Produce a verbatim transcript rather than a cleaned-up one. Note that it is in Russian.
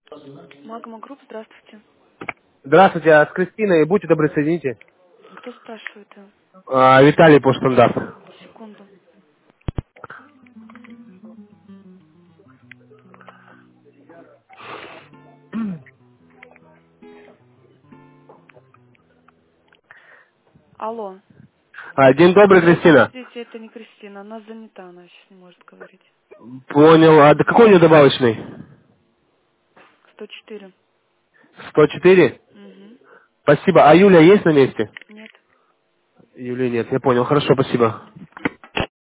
Магма Групп, здравствуйте. Здравствуйте, а с Кристиной, будьте добры, соедините. Кто спрашивает? А, Виталий по стандарт. Секунду. Алло. А, день добрый, Нет, Кристина. подождите, это не Кристина. Она занята, она сейчас не может говорить. Понял. А да какой у нее добавочный? сто четыре. сто четыре? Угу. Спасибо. А Юля есть на месте? Нет. Юли нет, я понял. Хорошо, спасибо.